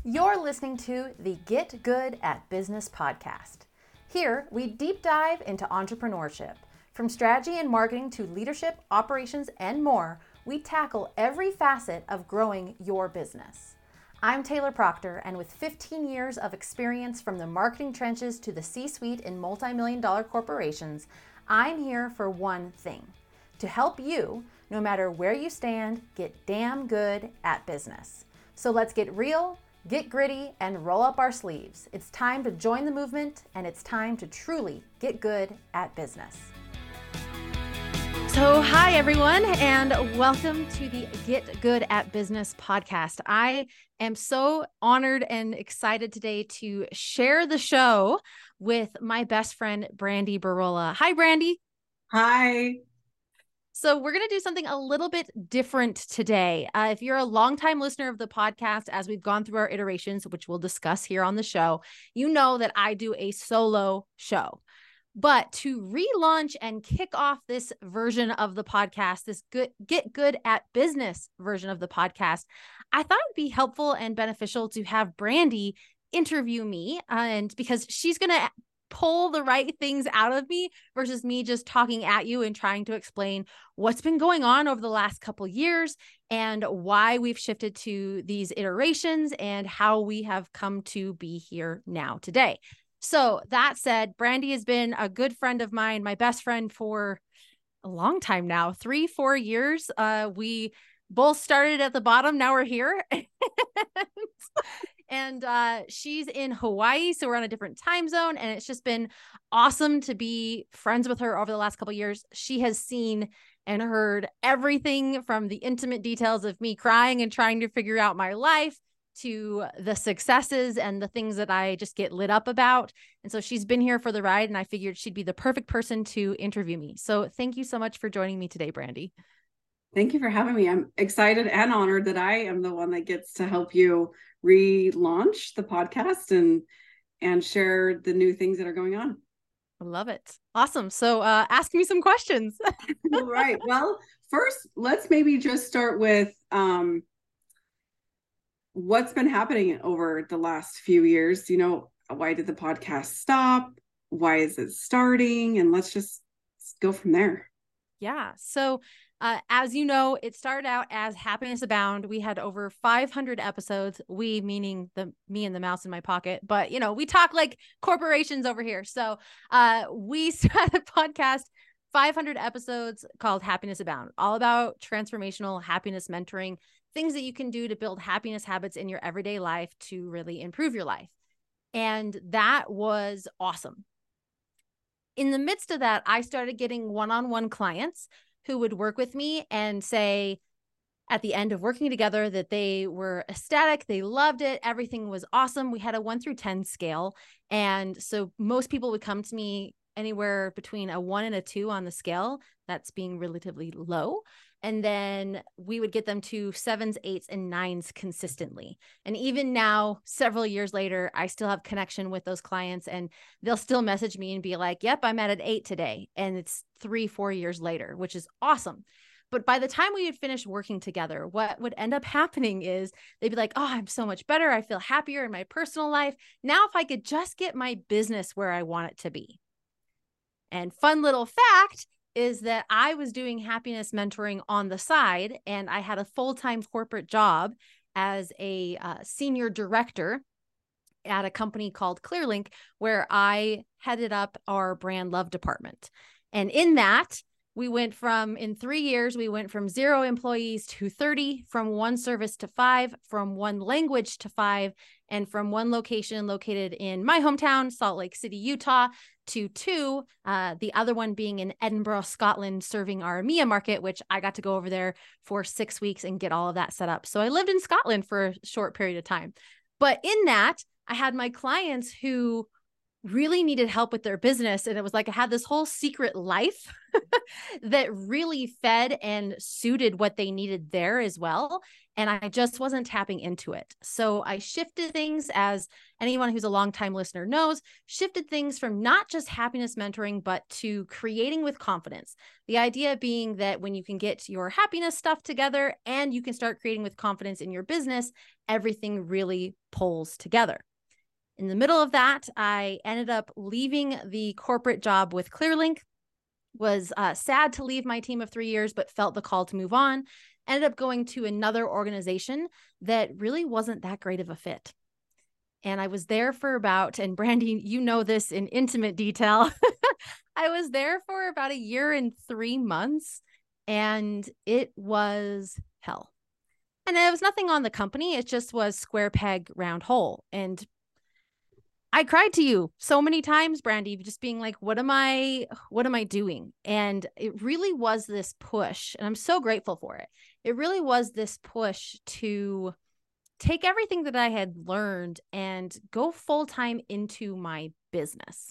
You're listening to the Get Good at Business podcast. Here, we deep dive into entrepreneurship. From strategy and marketing to leadership, operations, and more, we tackle every facet of growing your business. I'm Taylor Proctor, and with 15 years of experience from the marketing trenches to the C-suite in multi-million-dollar corporations, I'm here for one thing: to help you, no matter where you stand, get damn good at business. So let's get real, get gritty, and roll up our sleeves. It's time to join the movement, and it's time to truly get good at business. So hi, everyone, and welcome to the Get Good at Business podcast. I am so honored and excited today to share the show with my best friend, Brandy Barola. Hi, Brandy. Hi. So we're going to do something a little bit different today. If you're a longtime listener of the podcast, as we've gone through our iterations, which we'll discuss here on the show, you know that I do a solo show. But to relaunch and kick off this version of the podcast, this Get Good at Business version of the podcast, I thought it'd be helpful and beneficial to have Brandy interview me, and because she's going to pull the right things out of me versus me just talking at you and trying to explain what's been going on over the last couple of years and why we've shifted to these iterations and how we have come to be here now today. So that said, Brandy has been a good friend of mine, my best friend for a long time now, 3-4 years. We both started at the bottom. Now we're here. And she's in Hawaii, so we're on a different time zone, and it's just been awesome to be friends with her over the last couple of years. She has seen and heard everything from the intimate details of me crying and trying to figure out my life to the successes and the things that I just get lit up about. And so she's been here for the ride, and I figured she'd be the perfect person to interview me. So thank you so much for joining me today, Brandy. Thank you for having me. I'm excited and honored that I am the one that gets to help you relaunch the podcast and share the new things that are going on. I love it. Awesome. So ask me some questions. All right. Well, first, let's maybe just start with what's been happening over the last few years. You know, why did the podcast stop? Why is it starting? And let's just go from there. Yeah. So as you know, it started out as Happiness Abound. We had over 500 episodes, we meaning me and the mouse in my pocket, but you know, we talk like corporations over here. So we started a podcast, 500 episodes, called Happiness Abound, all about transformational happiness mentoring, things that you can do to build happiness habits in your everyday life to really improve your life. And that was awesome. In the midst of that, I started getting one-on-one clients who would work with me and say at the end of working together that they were ecstatic, they loved it, everything was awesome. We had a 1 through 10 scale. And so most people would come to me anywhere between a 1 and a 2 on the scale. That's being relatively low. And then we would get them to 7s, 8s, and 9s consistently. And even now, several years later, I still have connection with those clients, and they'll still message me and be like, yep, I'm at an 8 today. And it's 3-4 years later, which is awesome. But by the time we would finish working together, what would end up happening is they'd be like, oh, I'm so much better. I feel happier in my personal life. Now, if I could just get my business where I want it to be. And fun little fact is that I was doing happiness mentoring on the side, and I had a full-time corporate job as a senior director at a company called Clearlink, where I headed up our brand love department. And in that, in 3 years, we went from 0 employees to 30, from 1 service to 5, from 1 language to 5, and from 1 location located in my hometown, Salt Lake City, Utah, to 2, the other one being in Edinburgh, Scotland, serving our EMEA market, which I got to go over there for 6 weeks and get all of that set up. So I lived in Scotland for a short period of time. But in that, I had my clients who really needed help with their business. And it was like I had this whole secret life that really fed and suited what they needed there as well. And I just wasn't tapping into it. So I shifted things, as anyone who's a longtime listener knows, shifted things from not just happiness mentoring, but to creating with confidence. The idea being that when you can get your happiness stuff together and you can start creating with confidence in your business, everything really pulls together. In the middle of that, I ended up leaving the corporate job with Clearlink, was sad to leave my team of 3 years, but felt the call to move on. Ended up going to another organization that really wasn't that great of a fit. And I was there for about, and Brandy, you know this in intimate detail, I was there for about 1 year and 3 months, and it was hell. And it was nothing on the company. It just was square peg, round hole. And I cried to you so many times, Brandy, just being like, what am I doing? And it really was this push, and I'm so grateful for it. It really was this push to take everything that I had learned and go full-time into my business.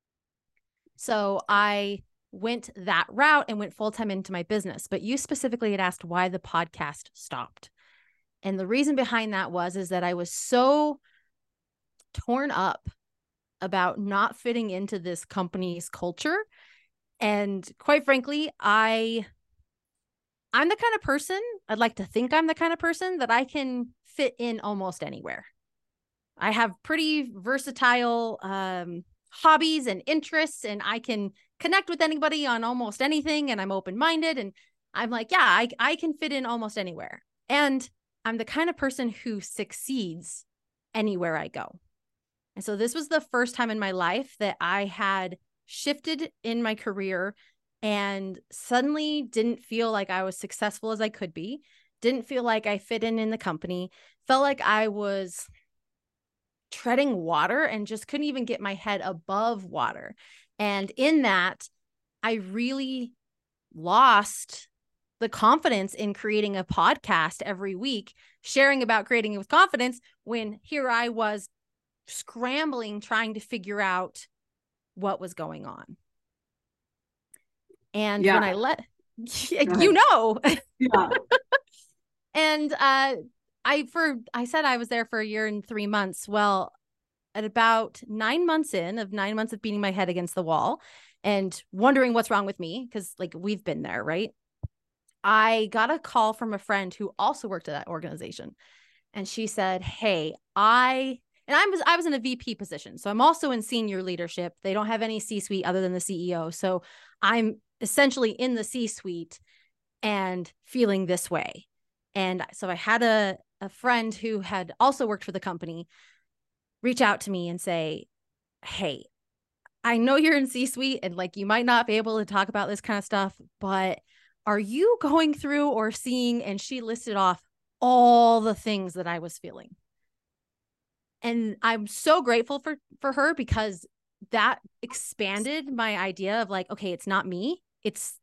So I went that route and went full-time into my business. But you specifically had asked why the podcast stopped. And the reason behind that is that I was so torn up about not fitting into this company's culture. And quite frankly, I'm the kind of person, I'd like to think I'm the kind of person that I can fit in almost anywhere. I have pretty versatile hobbies and interests, and I can connect with anybody on almost anything, and I'm open-minded, and I'm like, yeah, I can fit in almost anywhere. And I'm the kind of person who succeeds anywhere I go. And so this was the first time in my life that I had shifted in my career and suddenly didn't feel like I was successful as I could be, didn't feel like I fit in the company, felt like I was treading water and just couldn't even get my head above water. And in that, I really lost the confidence in creating a podcast every week, sharing about creating it with confidence, when here I was scrambling, trying to figure out what was going on. And when I you know, yeah. And I said I was there for 1 year and 3 months. Well, at about 9 months of beating my head against the wall and wondering what's wrong with me, because like we've been there, right? I got a call from a friend who also worked at that organization. And she said, hey, I was in a VP position. So I'm also in senior leadership. They don't have any C-suite other than the CEO. So I'm essentially in the C-suite and feeling this way. And so I had a friend who had also worked for the company reach out to me and say, hey, I know you're in C-suite and like you might not be able to talk about this kind of stuff, but are you going through or seeing? And she listed off all the things that I was feeling. And I'm so grateful for her, because that expanded my idea of like, okay, it's not me. It's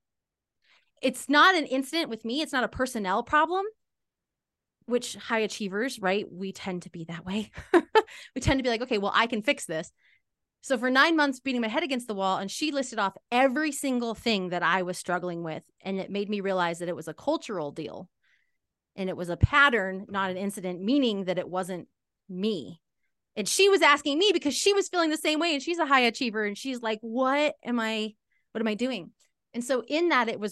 not an incident with me. It's not a personnel problem, which high achievers, right? We tend to be that way. We tend to be like, okay, well, I can fix this. So for 9 months beating my head against the wall, and she listed off every single thing that I was struggling with. And it made me realize that it was a cultural deal and it was a pattern, not an incident, meaning that it wasn't me. And she was asking me because she was feeling the same way. And she's a high achiever. And she's like, what am I doing? And so in that, it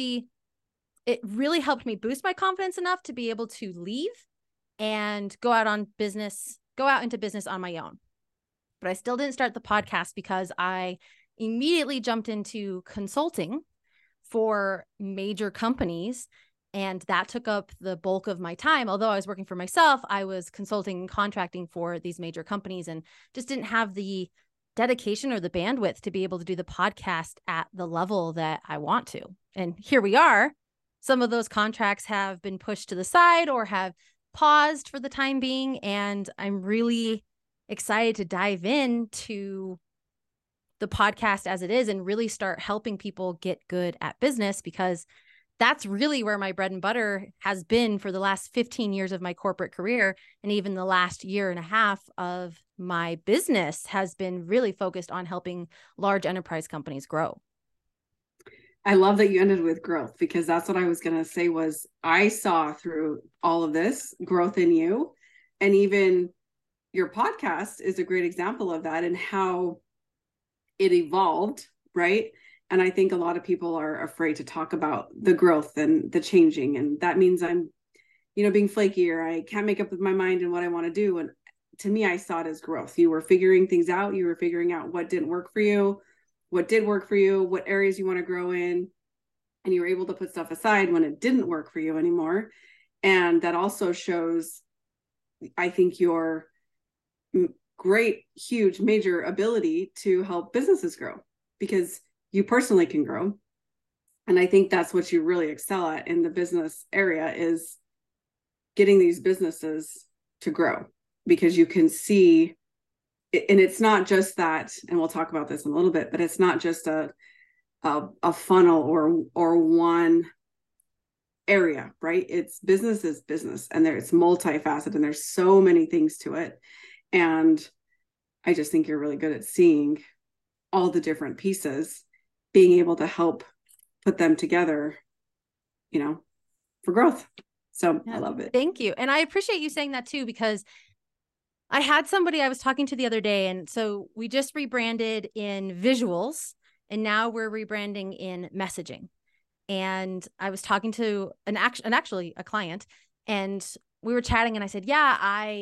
really helped me boost my confidence enough to be able to leave and go out into business on my own. But I still didn't start the podcast because I immediately jumped into consulting for major companies. And that took up the bulk of my time. Although I was working for myself, I was consulting and contracting for these major companies and just didn't have the dedication or the bandwidth to be able to do the podcast at the level that I want to. And here we are. Some of those contracts have been pushed to the side or have paused for the time being. And I'm really excited to dive into the podcast as it is and really start helping people get good at business, because that's really where my bread and butter has been for the last 15 years of my corporate career, and even the last 1.5 years of my business has been really focused on helping large enterprise companies grow. I love that you ended with growth, because that's what I was going to say was I saw through all of this growth in you. And even your podcast is a great example of that and how it evolved, right? And I think a lot of people are afraid to talk about the growth and the changing. And that means I'm, being flaky, or I can't make up with my mind and what I want to do. And to me, I saw it as growth. You were figuring things out. You were figuring out what didn't work for you, what did work for you, what areas you want to grow in. And you were able to put stuff aside when it didn't work for you anymore. And that also shows, I think, your great, huge, major ability to help businesses grow, because you personally can grow. And I think that's what you really excel at in the business area, is getting these businesses to grow, because you can see, and it's not just that, and we'll talk about this in a little bit, but it's not just a funnel or one area, right? It's business is business, and it's multifaceted, and there's so many things to it. And I just think you're really good at seeing all the different pieces, being able to help put them together, for growth. So yeah, I love it. Thank you. And I appreciate you saying that too, because I had somebody I was talking to the other day. And so we just rebranded in visuals, and now we're rebranding in messaging. And I was talking to actually a client, and we were chatting, and I said, yeah,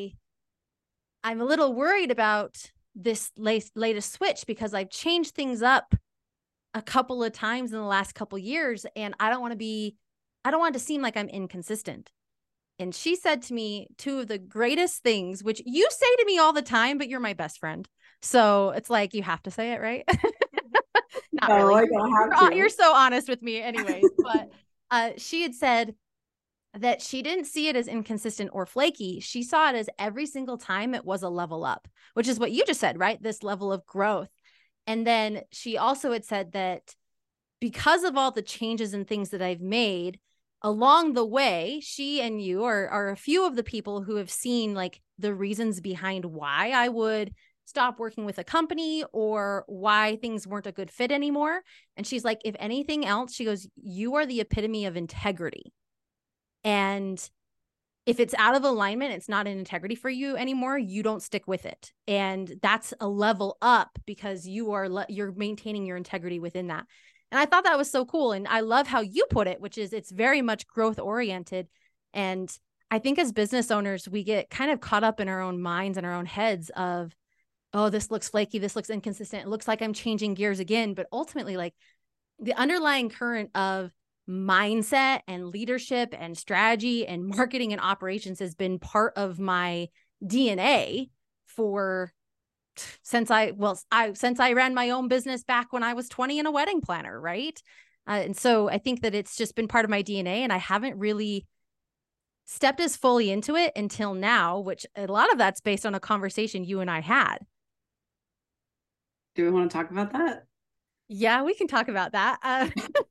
I'm a little worried about this latest switch, because I've changed things up a couple of times in the last couple of years, and I don't want it to seem like I'm inconsistent. And she said to me two of the greatest things, which you say to me all the time, but you're my best friend. So it's like, you have to say it, right? Not no, really. I don't have to. You're so honest with me anyways. But she had said that she didn't see it as inconsistent or flaky. She saw it as every single time it was a level up, which is what you just said, right? This level of growth. And then she also had said that because of all the changes and things that I've made along the way, she and you are a few of the people who have seen like the reasons behind why I would stop working with a company or why things weren't a good fit anymore. And she's like, if anything else, she goes, you are the epitome of integrity. And if it's out of alignment, it's not an integrity for you anymore, you don't stick with it. And that's a level up, because you're maintaining your integrity within that. And I thought that was so cool. And I love how you put it, which is it's very much growth oriented. And I think as business owners, we get kind of caught up in our own minds and our own heads of, oh, this looks flaky, this looks inconsistent, it looks like I'm changing gears again. But ultimately, like the underlying current of mindset and leadership and strategy and marketing and operations has been part of my DNA since I ran my own business back when I was 20 and a wedding planner, right? And so I think that it's just been part of my DNA, and I haven't really stepped as fully into it until now, which a lot of that's based on a conversation you and I had. Do we want to talk about that? Yeah, we can talk about that.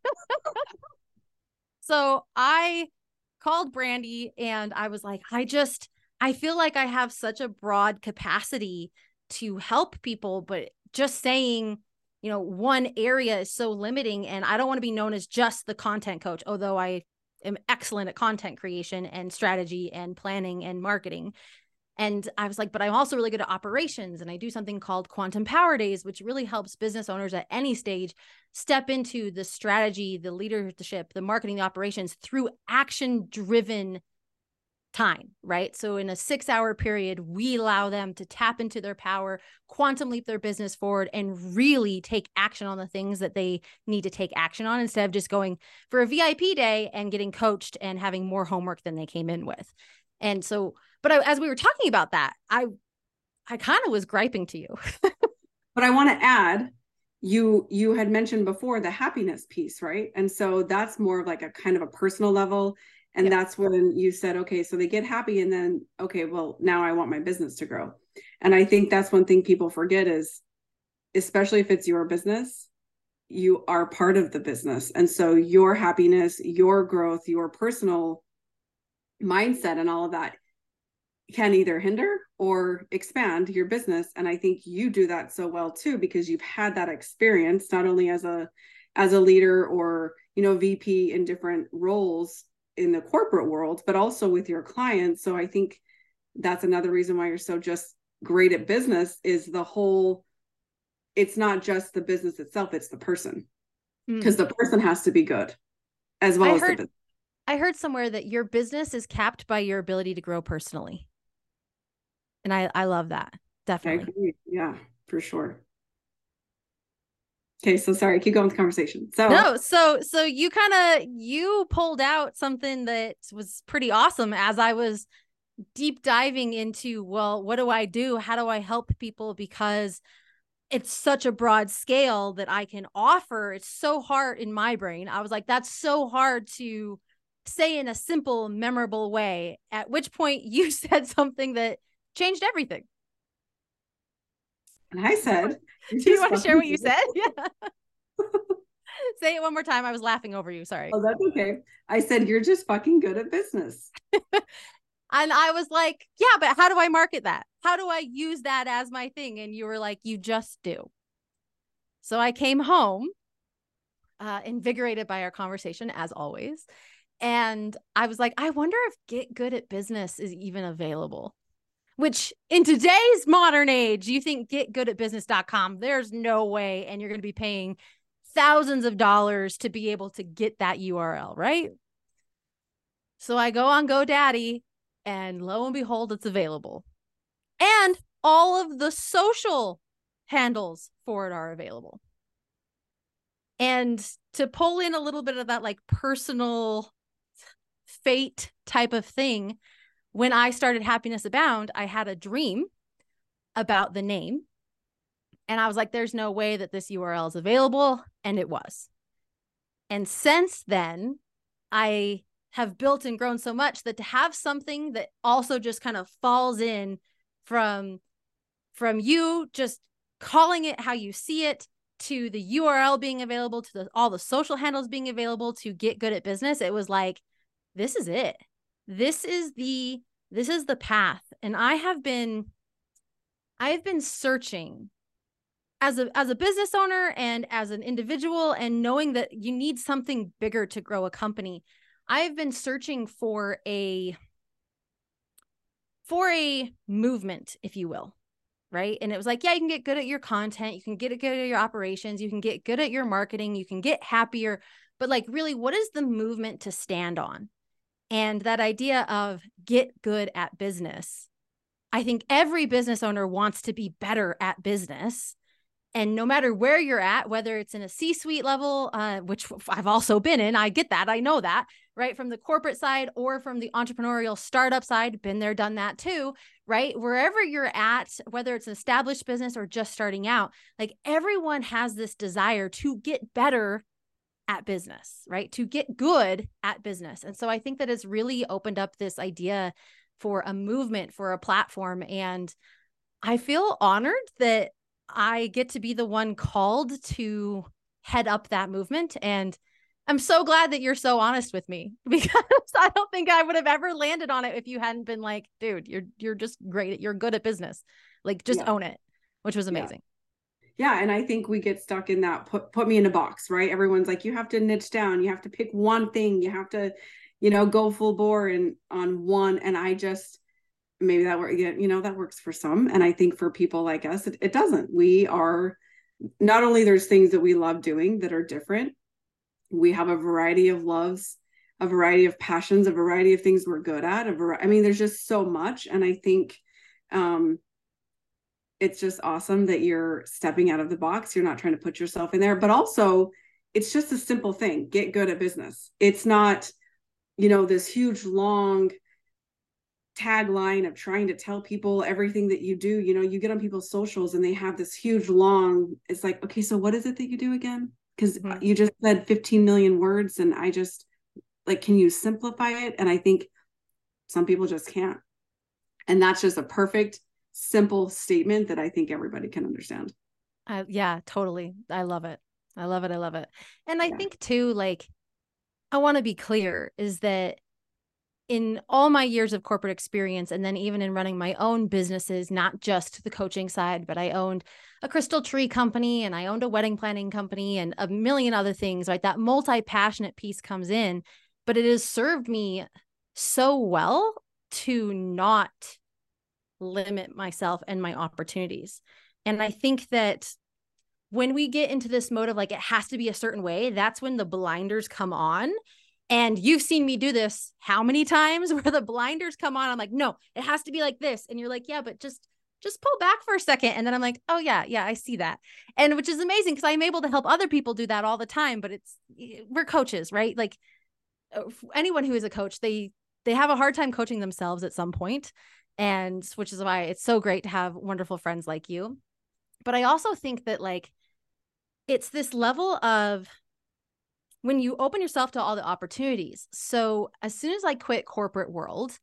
So I called Brandy, and I was like, I feel like I have such a broad capacity to help people, but just saying, one area is so limiting, and I don't want to be known as just the content coach, although I am excellent at content creation and strategy and planning and marketing. And I was like, but I'm also really good at operations, and I do something called Quantum Power Days, which really helps business owners at any stage step into the strategy, the leadership, the marketing, the operations through action-driven time, right? So in a 6-hour period, we allow them to tap into their power, quantum leap their business forward, and really take action on the things that they need to take action on, instead of just going for a VIP day and getting coached and having more homework than they came in with. And so, but as we were talking about that, I kind of was griping to you. But I want to add, you had mentioned before the happiness piece, right? And so that's more of like a kind of a personal level. And that's when you said, okay, so they get happy, and then, okay, well, now I want my business to grow. And I think that's one thing people forget is, especially if it's your business, you are part of the business. And so your happiness, your growth, your personal mindset and all of that can either hinder or expand your business. And I think you do that so well too, because you've had that experience, not only as a leader or, VP in different roles in the corporate world, but also with your clients. So I think that's another reason why you're so just great at business, is it's not just the business itself, it's the person, because the person has to be good as well as the business. I heard somewhere that your business is capped by your ability to grow personally. And I love that. Definitely. I agree. Yeah, for sure. Okay. So sorry, keep going with the conversation. So you pulled out something that was pretty awesome as I was deep diving into, well, what do I do? How do I help people? Because it's such a broad scale that I can offer. It's so hard in my brain. I was like, that's so hard to say in a simple, memorable way. At which point you said something that changed everything. And I said, do you want to share what you said? Yeah. Say it one more time. I was laughing over you. Sorry. Oh, that's okay. I said, you're just fucking good at business. And I was like, yeah, but how do I market that? How do I use that as my thing? And you were like, you just do. So I came home, invigorated by our conversation, as always. And I was like, I wonder if Get Good at Business is even available. Which in today's modern age, you think getgoodatbusiness.com, there's no way. And you're going to be paying thousands of dollars to be able to get that URL, right? So I go on GoDaddy and lo and behold, it's available. And all of the social handles for it are available. And to pull in a little bit of that like personal fate type of thing, when I started Happiness Abound, I had a dream about the name. And I was like, there's no way that this URL is available. And it was. And since then, I have built and grown so much that to have something that also just kind of falls in from you just calling it how you see it, to the URL being available, to all the social handles being available, to Get Good at Business, it was like, this is it. This is the path. And I've been searching as a business owner and as an individual, and knowing that you need something bigger to grow a company. I've been searching for a movement, if you will. Right. And it was like, yeah, you can get good at your content. You can get good at your operations. You can get good at your marketing. You can get happier. But like, really, what is the movement to stand on? And that idea of get good at business. I think every business owner wants to be better at business. And no matter where you're at, whether it's in a C-suite level, which I've also been in, I get that. I know that, right? From the corporate side or from the entrepreneurial startup side, been there, done that too, right? Wherever you're at, whether it's an established business or just starting out, like everyone has this desire to get better at business, right? To get good at business. And so I think that it's really opened up this idea for a movement, for a platform. And I feel honored that I get to be the one called to head up that movement. And I'm so glad that you're so honest with me, because I don't think I would have ever landed on it if you hadn't been like, dude, you're just great. You're good at business. Like, just own it, which was amazing. Yeah. And I think we get stuck in that, put me in a box, right? Everyone's like, you have to niche down. You have to pick one thing. You have to, go full bore and on one. And I just, maybe that works, that works for some. And I think for people like us, it doesn't. We are, not only there's things that we love doing that are different. We have a variety of loves, a variety of passions, a variety of things we're good at. There's just so much. And I think it's just awesome that you're stepping out of the box. You're not trying to put yourself in there, but also it's just a simple thing. Get good at business. It's not, this huge, long tagline of trying to tell people everything that you do. You get on people's socials and they have this huge, long, it's like, okay, so what is it that you do again? Because you just said 15 million words, and I just like, can you simplify it? And I think some people just can't. And that's just a perfect, simple statement that I think everybody can understand. Yeah, totally. I love it. I love it. I love it. And I think too, like, I want to be clear is that in all my years of corporate experience, and then even in running my own businesses, not just the coaching side, but I owned a crystal tree company and I owned a wedding planning company and a million other things, right? That multi-passionate piece comes in, but it has served me so well to not limit myself and my opportunities. And I think that when we get into this mode of like, it has to be a certain way, that's when the blinders come on. And you've seen me do this how many times where the blinders come on? I'm like, no, it has to be like this. And you're like, yeah, but just pull back for a second. And then I'm like, oh yeah, I see that. And which is amazing because I'm able to help other people do that all the time, but we're coaches, right? Like anyone who is a coach, they have a hard time coaching themselves at some point. And which is why it's so great to have wonderful friends like you. But I also think that like, it's this level of when you open yourself to all the opportunities. So as soon as I quit corporate world,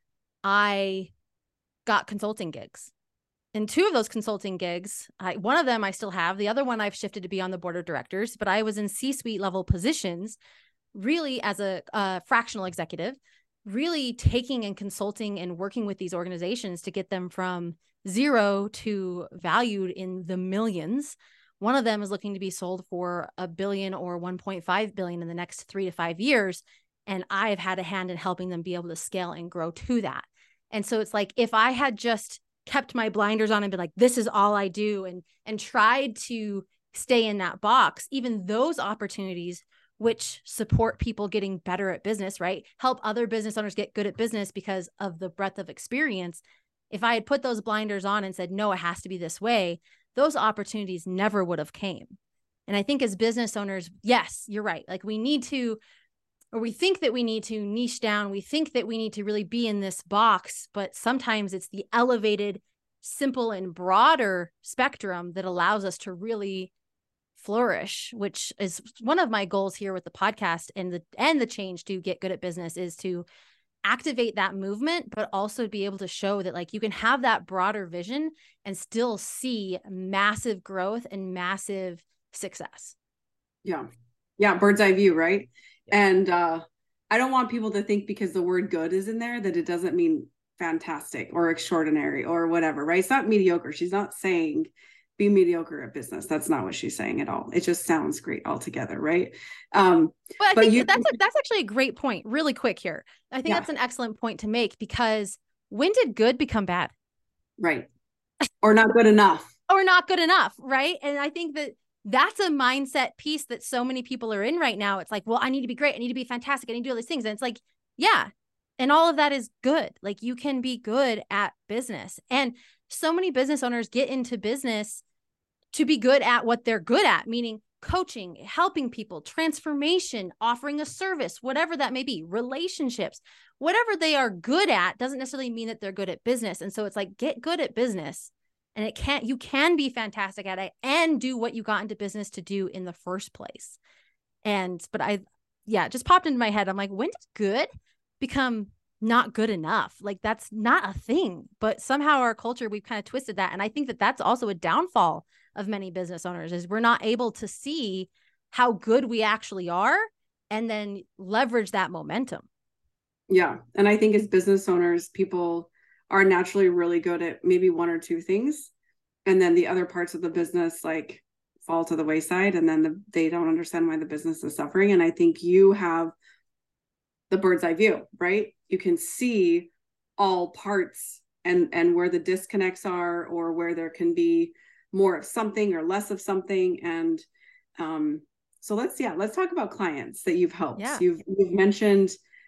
I got consulting gigs. And two of those consulting gigs, one of them I still have. The other one I've shifted to be on the board of directors, but I was in C-suite level positions, really as a fractional executive, really taking and consulting and working with these organizations to get them from zero to valued in the millions. One of them is looking to be sold for $1 billion or $1.5 billion in the next 3 to 5 years. And I've had a hand in helping them be able to scale and grow to that. And so it's like, if I had just kept my blinders on and been like, this is all I do, and tried to stay in that box, even those opportunities which support people getting better at business, right? Help other business owners get good at business because of the breadth of experience. If I had put those blinders on and said, no, it has to be this way, those opportunities never would have came. And I think as business owners, yes, you're right. Like we need to, or we think that we need to niche down. We think that we need to really be in this box, but sometimes it's the elevated, simple and broader spectrum that allows us to really flourish, which is one of my goals here with the podcast and the change to get good at business, is to activate that movement, but also be able to show that like you can have that broader vision and still see massive growth and massive success. Yeah. Bird's eye view. Right. And I don't want people to think because the word good is in there that it doesn't mean fantastic or extraordinary or whatever, right? It's not mediocre. She's not saying be mediocre at business. That's not what she's saying at all. It just sounds great altogether, right? Well, I think that's actually a great point. Really quick here, I think that's an excellent point to make, because when did good become bad? Right. Or not good enough. Or not good enough, right? And I think that that's a mindset piece that so many people are in right now. It's like, well, I need to be great. I need to be fantastic. I need to do all these things. And it's like, yeah. And all of that is good. Like you can be good at business. And so many business owners get into business to be good at what they're good at, meaning coaching, helping people, transformation, offering a service, whatever that may be, relationships, whatever they are good at doesn't necessarily mean that they're good at business. And so it's like, get good at business, and you can be fantastic at it and do what you got into business to do in the first place. But it just popped into my head. I'm like, when did good become not good enough? Like that's not a thing, but somehow our culture, we've kind of twisted that. And I think that that's also a downfall of many business owners, is we're not able to see how good we actually are and then leverage that momentum. Yeah. And I think as business owners, people are naturally really good at maybe one or two things. And then the other parts of the business like fall to the wayside, and then they don't understand why the business is suffering. And I think you have the bird's eye view, right? You can see all parts and where the disconnects are, or where there can be more of something or less of something. And so let's talk about clients that you've helped. Yeah. You've mentioned,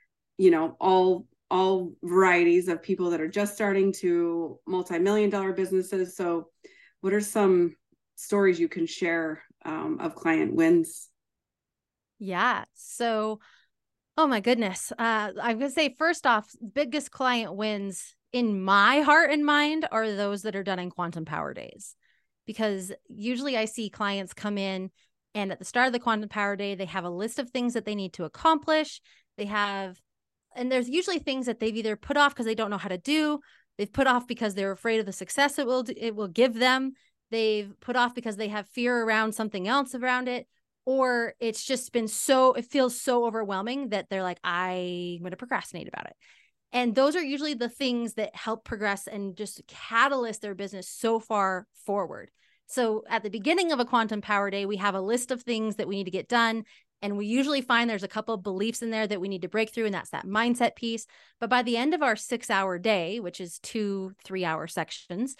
all varieties of people that are just starting to multi-million-dollar businesses. So what are some stories you can share of client wins? Yeah. So, oh my goodness. I'm going to say, first off, biggest client wins in my heart and mind are those that are done in Quantum Power Days. Because usually I see clients come in and at the start of the Quantum Power Day, they have a list of things that they need to accomplish. And there's usually things that they've either put off because they don't know how to do. They've put off because they're afraid of the success it will give them. They've put off because they have fear around something else around it. or it's just been it feels so overwhelming that they're like, I'm going to procrastinate about it. And those are usually the things that help progress and just catalyst their business so far forward. So at the beginning of a Quantum Power Day, we have a list of things that we need to get done. And we usually find there's a couple of beliefs in there that we need to break through, and that's that mindset piece. But by the end of our 6-hour day, which is 2 3-hour sections,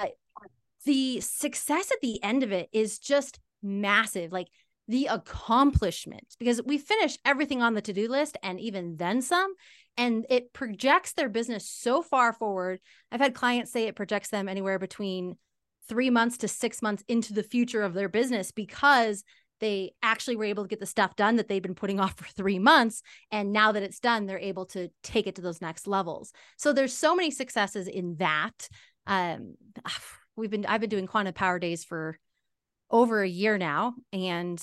the success at the end of it is just massive. Like the accomplishment, because we finish everything on the to-do list and even then some, and it projects their business so far forward. I've had clients say it projects them anywhere between 3 months to 6 months into the future of their business, because they actually were able to get the stuff done that they've been putting off for 3 months. And now that it's done, they're able to take it to those next levels. So there's so many successes in that. I've been doing Quantum Power Days for over a year now, and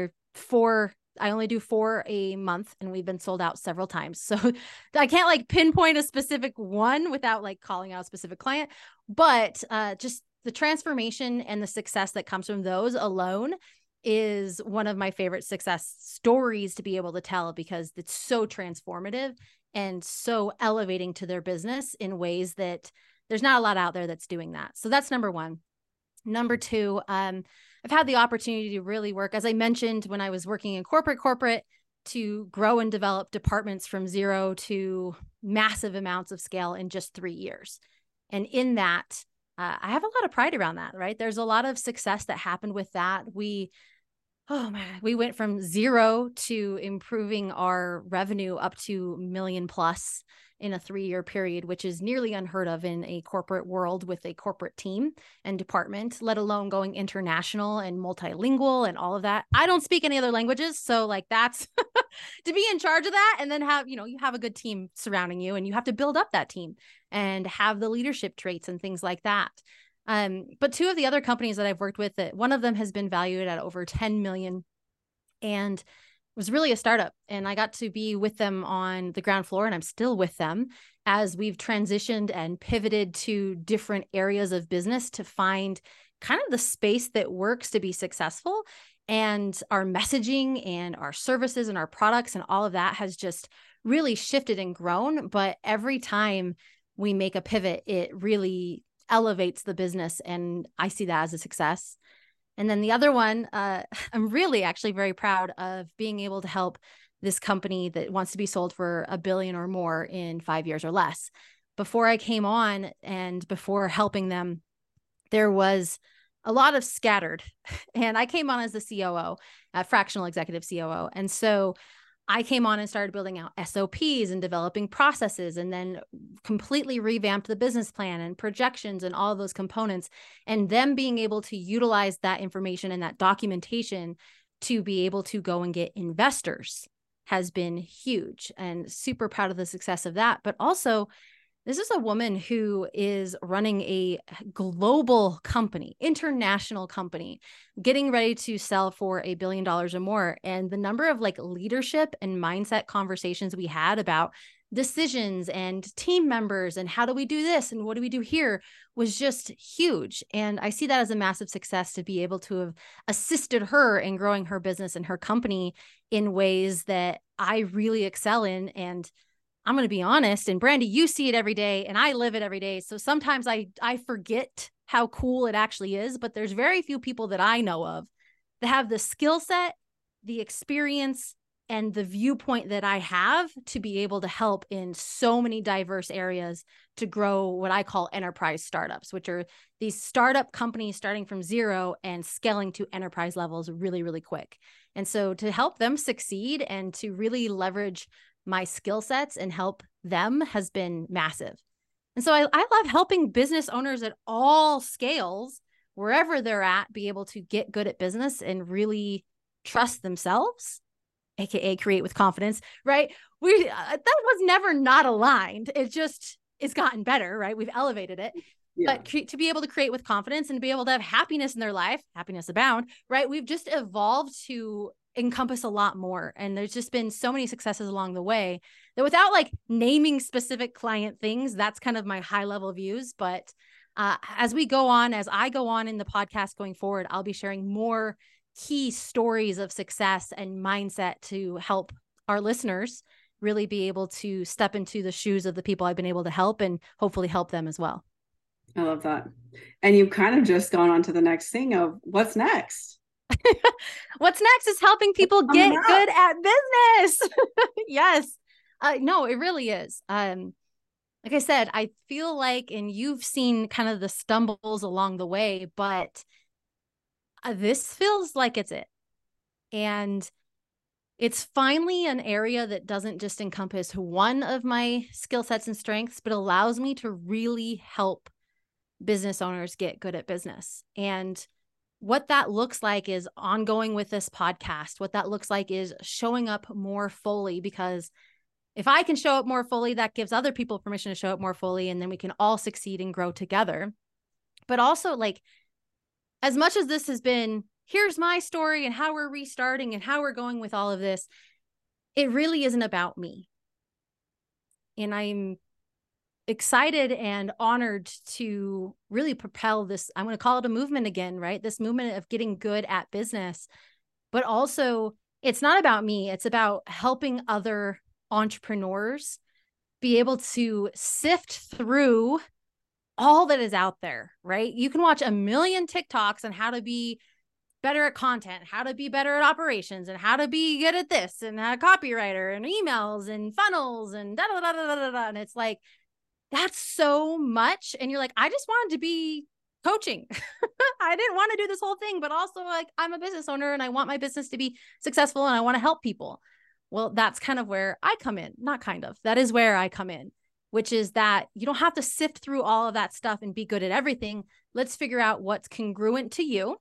I only do 4 a month, and we've been sold out several times. So I can't like pinpoint a specific one without like calling out a specific client, but just the transformation and the success that comes from those alone is one of my favorite success stories to be able to tell, because it's so transformative and so elevating to their business in ways that there's not a lot out there that's doing that. So that's number one. Number two, I've had the opportunity to really work, as I mentioned, when I was working in corporate, to grow and develop departments from zero to massive amounts of scale in just 3 years. And in that, I have a lot of pride around that, right? There's a lot of success that happened with that. We went from zero to improving our revenue up to million plus in a 3-year period, which is nearly unheard of in a corporate world with a corporate team and department, let alone going international and multilingual and all of that. I don't speak any other languages. So like that's to be in charge of that, and then you have a good team surrounding you, and you have to build up that team and have the leadership traits and things like that. But 2 of the other companies that I've worked with, that one of them has been valued at over 10 million and was really a startup. And I got to be with them on the ground floor, and I'm still with them as we've transitioned and pivoted to different areas of business to find kind of the space that works to be successful. And our messaging and our services and our products and all of that has just really shifted and grown. But every time we make a pivot, it really elevates the business, and I see that as a success. And then the other one, I'm really actually very proud of being able to help this company that wants to be sold for $1 billion or more in 5 years or less. Before I came on and before helping them, there was a lot of scattered, and I came on as the COO, fractional executive COO. And so I came on and started building out SOPs and developing processes, and then completely revamped the business plan and projections and all of those components, and them being able to utilize that information and that documentation to be able to go and get investors has been huge, and super proud of the success of that. But also, this is a woman who is running a global company, international company, getting ready to sell for $1 billion or more. And the number of like leadership and mindset conversations we had about decisions and team members and how do we do this and what do we do here was just huge. And I see that as a massive success to be able to have assisted her in growing her business and her company in ways that I really excel in. And I'm going to be honest, and Brandy, you see it every day and I live it every day. So sometimes I forget how cool it actually is, but there's very few people that I know of that have the skill set, the experience, and the viewpoint that I have to be able to help in so many diverse areas to grow what I call enterprise startups, which are these startup companies starting from zero and scaling to enterprise levels really, really quick. And so to help them succeed and to really leverage my skill sets and help them has been massive. And so I love helping business owners at all scales, wherever they're at, be able to get good at business and really trust themselves, AKA create with confidence, right? That was never not aligned. It's gotten better, right? We've elevated it. Yeah. But to be able to create with confidence and be able to have happiness in their life, happiness abound, right? We've just evolved to encompass a lot more. And there's just been so many successes along the way that without like naming specific client things, that's kind of my high level views. But as I go on in the podcast going forward, I'll be sharing more key stories of success and mindset to help our listeners really be able to step into the shoes of the people I've been able to help and hopefully help them as well. I love that. And you've kind of just gone on to the next thing of what's next. What's next is helping people get good at business. Yes. No, it really is. Like I said, I feel like, and you've seen kind of the stumbles along the way, but this feels like it's it. And it's finally an area that doesn't just encompass one of my skill sets and strengths, but allows me to really help business owners get good at business. And what that looks like is ongoing with this podcast. What that looks like is showing up more fully, because if I can show up more fully, that gives other people permission to show up more fully, and then we can all succeed and grow together. But also, like, as much as this has been, here's my story and how we're restarting and how we're going with all of this, it really isn't about me. And I'm excited and honored to really propel this. I'm going to call it a movement again, right? This movement of getting good at business. But also, it's not about me. It's about helping other entrepreneurs be able to sift through all that is out there, right? You can watch a million TikToks on how to be better at content, how to be better at operations, and how to be good at this, and a copywriter, and emails, and funnels, and da da da da da da. And it's like, that's so much. And you're like, I just wanted to be coaching. I didn't want to do this whole thing, but also, like, I'm a business owner and I want my business to be successful and I want to help people. Well, that's kind of where I come in. Not kind of, that is where I come in, which is that you don't have to sift through all of that stuff and be good at everything. Let's figure out what's congruent to you,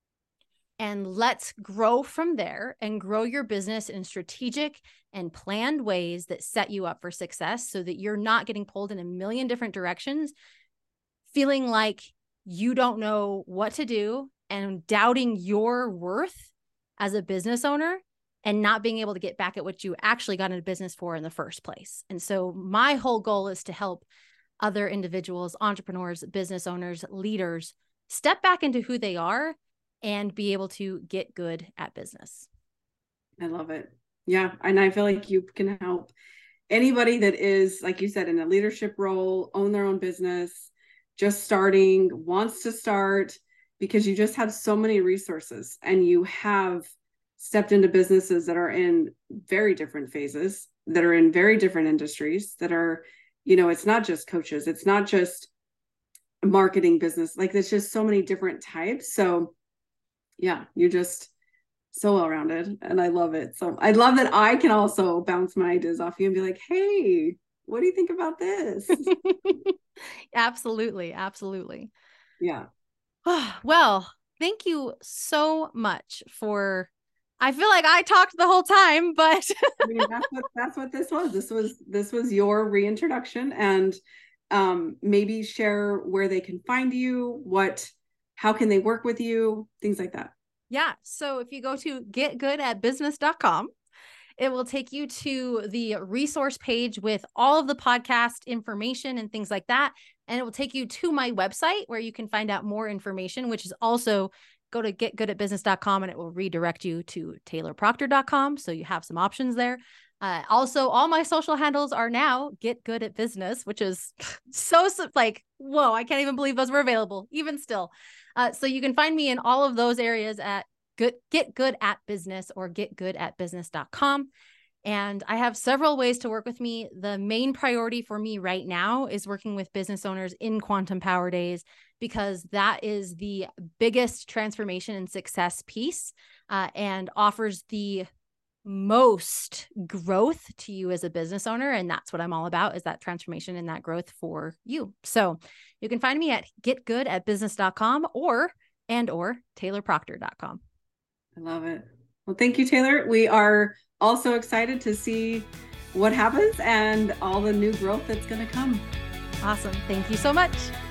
and let's grow from there and grow your business in strategic and planned ways that set you up for success, so that you're not getting pulled in a million different directions, feeling like you don't know what to do and doubting your worth as a business owner, and not being able to get back at what you actually got into business for in the first place. And so my whole goal is to help other individuals, entrepreneurs, business owners, leaders step back into who they are and be able to get good at business. I love it. Yeah. And I feel like you can help anybody that is, like you said, in a leadership role, own their own business, just starting, wants to start, because you just have so many resources, and you have stepped into businesses that are in very different phases, that are in very different industries, that are, it's not just coaches, it's not just marketing business. Like, there's just so many different types. So yeah, you're just so well-rounded, and I love it. So I love that I can also bounce my ideas off you and be like, hey, what do you think about this? Absolutely. Absolutely. Yeah. Well, thank you so much for, I feel like I talked the whole time, but I mean, that's what this was. This was your reintroduction, and maybe share where they can find you, how can they work with you, things like that. Yeah. So if you go to getgoodatbusiness.com, it will take you to the resource page with all of the podcast information and things like that. And it will take you to my website where you can find out more information, which is also go to getgoodatbusiness.com, and it will redirect you to taylorproctor.com. So you have some options there. Also, all my social handles are now Get Good at Business, which is so like, whoa, I can't even believe those were available, even still. So you can find me in all of those areas at Get Good at Business or getgoodatbusiness.com. And I have several ways to work with me. The main priority for me right now is working with business owners in Quantum Power Days, because that is the biggest transformation and success piece, and offers the most growth to you as a business owner. And that's what I'm all about, is that transformation and that growth for you. So you can find me at getgoodatbusiness.com or taylorproctor.com. I love it. Well, thank you, Taylor. We are also excited to see what happens and all the new growth that's going to come. Awesome. Thank you so much.